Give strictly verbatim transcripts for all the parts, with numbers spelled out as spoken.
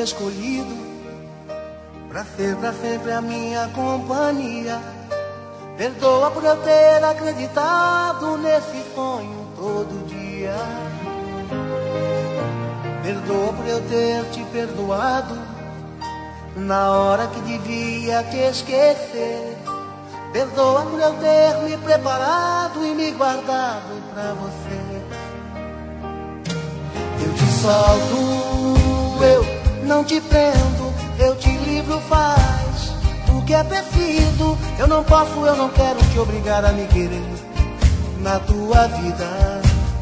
escolhido pra ser pra sempre a minha companhia. Perdoa por eu ter acreditado nesse sonho todo dia. Perdoa por eu ter te perdoado na hora que devia te esquecer. Perdoa por eu ter me preparado e me guardado pra você. Eu te solto, eu não te prendo, eu te livro, faz o que é preciso. Eu não posso, eu não quero te obrigar a me querer na tua vida.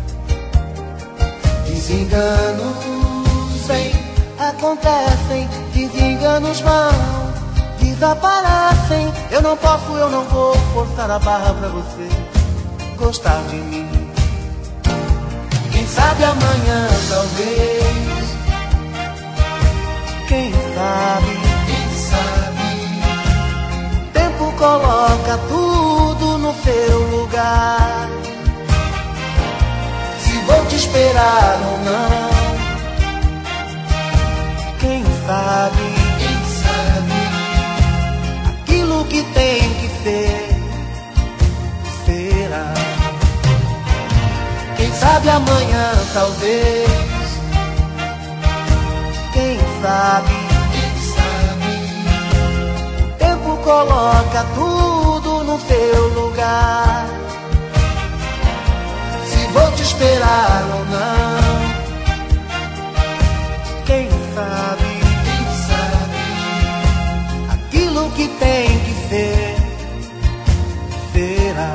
Desenganos vêm, acontecem, desenganos vão, desaparecem. Eu não posso, eu não vou forçar a barra pra você gostar de mim. Quem sabe amanhã, talvez. Quem sabe, quem sabe. O tempo coloca tudo no seu lugar. Se vou te esperar ou não, quem sabe, quem sabe. Aquilo que tem que ser, será. Quem sabe amanhã, talvez. Quem sabe, quem sabe. O tempo coloca tudo no seu lugar. Se vou te esperar ou não, quem sabe, quem sabe. Aquilo que tem que ser, será.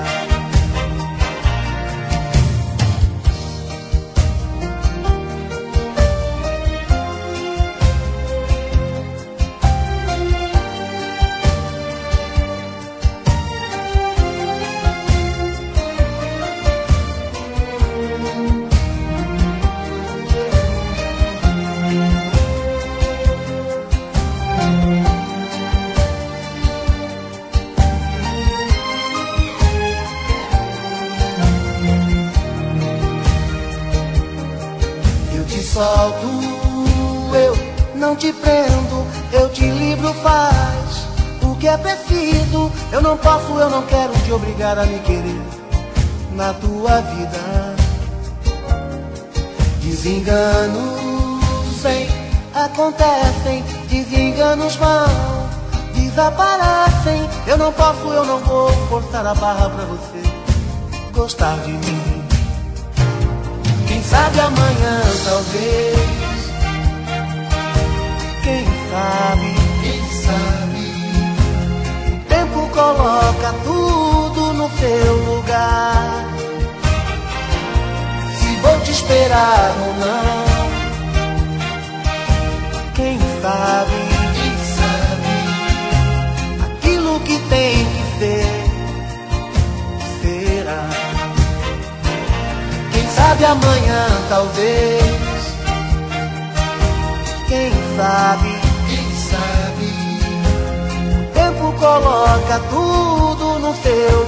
Solto, eu não te prendo, eu te livro, faz o que é preciso. Eu não posso, eu não quero te obrigar a me querer na tua vida. Desenganos vêm, acontecem, desenganos vão, desaparecem. Eu não posso, eu não vou forçar a barra pra você gostar de mim. Quem sabe amanhã, talvez. Quem sabe, quem sabe. O tempo coloca tudo no seu lugar. Se vou te esperar ou não, quem sabe, quem sabe. Aquilo que tem que ser, será. Quem sabe amanhã, talvez. Quem sabe, quem sabe. O tempo coloca tudo no seu